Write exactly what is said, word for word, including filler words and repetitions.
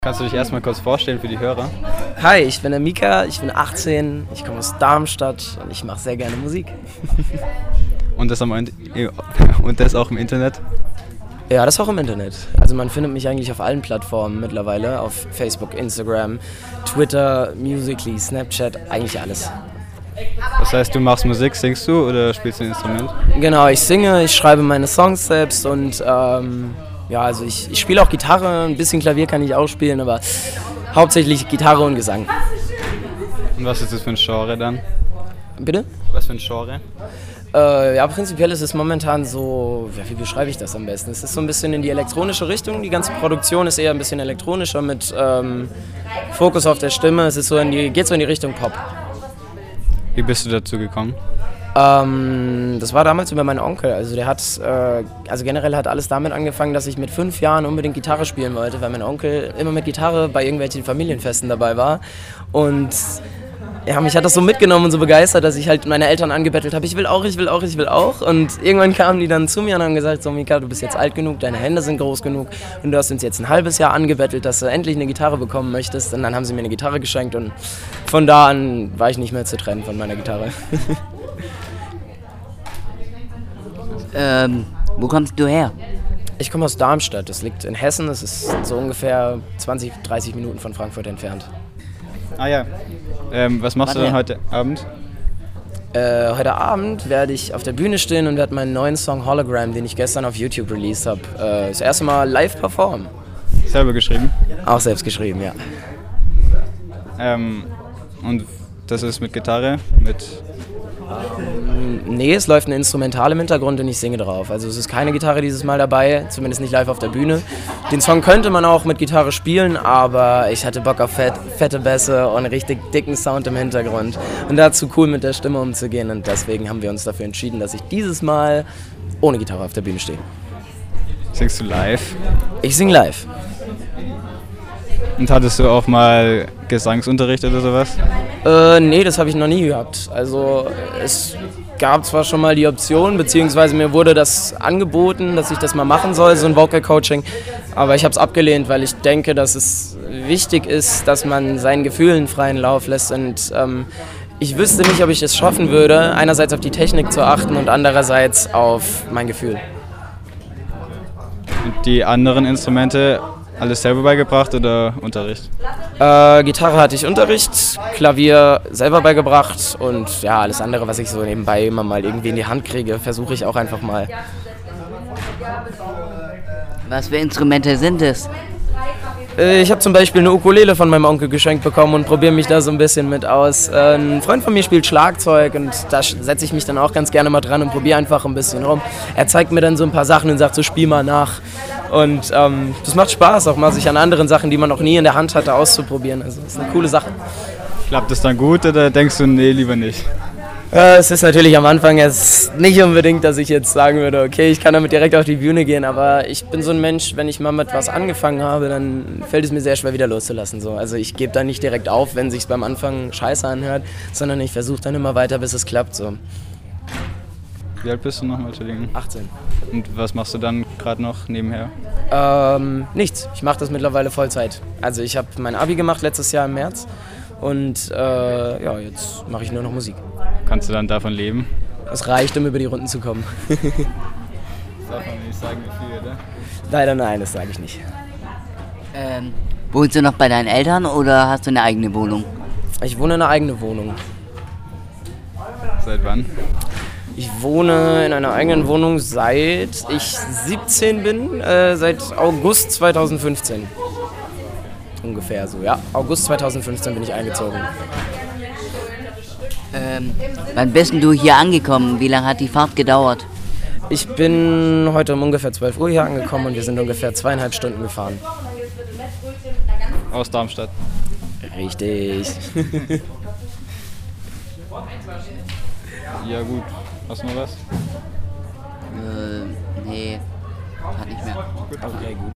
Kannst du dich erstmal kurz vorstellen für die Hörer? Hi, ich bin der Mika, ich bin achtzehn, ich komme aus Darmstadt und ich mache sehr gerne Musik. Und das, am, und das auch im Internet? Ja, das auch im Internet. Also man findet mich eigentlich auf allen Plattformen mittlerweile, auf Facebook, Instagram, Twitter, Musical.ly, Snapchat, eigentlich alles. Das heißt, du machst Musik, singst du oder spielst du ein Instrument? Genau, ich singe, ich schreibe meine Songs selbst und ähm, ja, also ich, ich spiele auch Gitarre, ein bisschen Klavier kann ich auch spielen, aber hauptsächlich Gitarre und Gesang. Und was ist das für ein Genre dann? Bitte? Was für ein Genre? Äh, ja, prinzipiell ist es momentan so, ja, wie beschreibe ich das am besten? Es ist so ein bisschen in die elektronische Richtung, die ganze Produktion ist eher ein bisschen elektronischer mit ähm, Fokus auf der Stimme, es ist so in die, geht so in die Richtung Pop. Wie bist du dazu gekommen? Ähm, das war damals über meinen Onkel, also der hat, äh, also generell hat alles damit angefangen, dass ich mit fünf Jahren unbedingt Gitarre spielen wollte, weil mein Onkel immer mit Gitarre bei irgendwelchen Familienfesten dabei war und ja, mich hat das so mitgenommen und so begeistert, dass ich halt meine Eltern angebettelt habe, ich will auch, ich will auch, ich will auch. Und irgendwann kamen die dann zu mir und haben gesagt, so Mika, du bist jetzt alt genug, deine Hände sind groß genug und du hast uns jetzt ein halbes Jahr angebettelt, dass du endlich eine Gitarre bekommen möchtest. Und dann haben sie mir eine Gitarre geschenkt und von da an war ich nicht mehr zu trennen von meiner Gitarre. ähm, wo kommst du her? Ich komme aus Darmstadt, das liegt in Hessen, das ist so ungefähr zwanzig, dreißig Minuten von Frankfurt entfernt. Ah ja. Ähm, was machst du denn heute Abend? Äh, heute Abend werde ich auf der Bühne stehen und werde meinen neuen Song Hologram, den ich gestern auf YouTube released habe, äh, das erste Mal live performen. Selber geschrieben? Auch selbst geschrieben, ja. Ähm, und das ist mit Gitarre? Mit Nee, es läuft ein Instrumental im Hintergrund und ich singe drauf. Also es ist keine Gitarre dieses Mal dabei, zumindest nicht live auf der Bühne. Den Song könnte man auch mit Gitarre spielen, aber ich hatte Bock auf fett, fette Bässe und einen richtig dicken Sound im Hintergrund. Und dazu cool mit der Stimme umzugehen und deswegen haben wir uns dafür entschieden, dass ich dieses Mal ohne Gitarre auf der Bühne stehe. Singst du live? Ich singe live. Und hattest du auch mal Gesangsunterricht oder sowas? Äh, nee, das habe ich noch nie gehabt. Also es gab zwar schon mal die Option, beziehungsweise mir wurde das angeboten, dass ich das mal machen soll, so ein Vocal Coaching, aber ich habe es abgelehnt, weil ich denke, dass es wichtig ist, dass man seinen Gefühlen freien Lauf lässt und ähm, ich wüsste nicht, ob ich es schaffen würde, einerseits auf die Technik zu achten und andererseits auf mein Gefühl. Und die anderen Instrumente alles selber beigebracht oder Unterricht? Äh, Gitarre hatte ich Unterricht, Klavier selber beigebracht und ja, alles andere, was ich so nebenbei immer mal irgendwie in die Hand kriege, versuche ich auch einfach mal. Was für Instrumente sind es? Äh, ich habe zum Beispiel eine Ukulele von meinem Onkel geschenkt bekommen und probiere mich da so ein bisschen mit aus. Äh, ein Freund von mir spielt Schlagzeug und da setze ich mich dann auch ganz gerne mal dran und probiere einfach ein bisschen rum. Er zeigt mir dann so ein paar Sachen und sagt so, spiel mal nach. Und ähm, das macht Spaß, auch mal sich an anderen Sachen, die man noch nie in der Hand hatte, auszuprobieren. Also das ist eine coole Sache. Klappt das dann gut oder denkst du, nee, lieber nicht? Äh, es ist natürlich am Anfang jetzt nicht unbedingt, dass ich jetzt sagen würde, okay, ich kann damit direkt auf die Bühne gehen, aber ich bin so ein Mensch, wenn ich mal mit was angefangen habe, dann fällt es mir sehr schwer, wieder loszulassen. So. Also ich gebe da nicht direkt auf, wenn es sich beim Anfang scheiße anhört, sondern ich versuche dann immer weiter, bis es klappt. So. Wie alt bist du nochmal, Entschuldigung? achtzehn. Und was machst du dann gerade noch nebenher? Ähm, nichts. Ich mache das mittlerweile Vollzeit. Also ich habe mein Abi gemacht letztes Jahr im März und äh, ja, jetzt mache ich nur noch Musik. Kannst du dann davon leben? Es reicht, um über die Runden zu kommen. Darf man nicht sagen, wie viel, oder? Leider nein, das sage ich nicht. Ähm, wohnst du noch bei deinen Eltern oder hast du eine eigene Wohnung? Ich wohne in einer eigenen Wohnung. Seit wann? Ich wohne in einer eigenen Wohnung seit ich siebzehn bin, äh, seit August zweitausendfünfzehn. Ungefähr so, ja. August zweitausendfünfzehn bin ich eingezogen. Ähm, wann bist denn du hier angekommen? Wie lange hat die Fahrt gedauert? Ich bin heute um ungefähr zwölf Uhr hier angekommen und wir sind ungefähr zweieinhalb Stunden gefahren. Aus Darmstadt. Richtig. Ja gut. Hast du noch was? Äh, nee, hat nicht mehr. Okay, gut.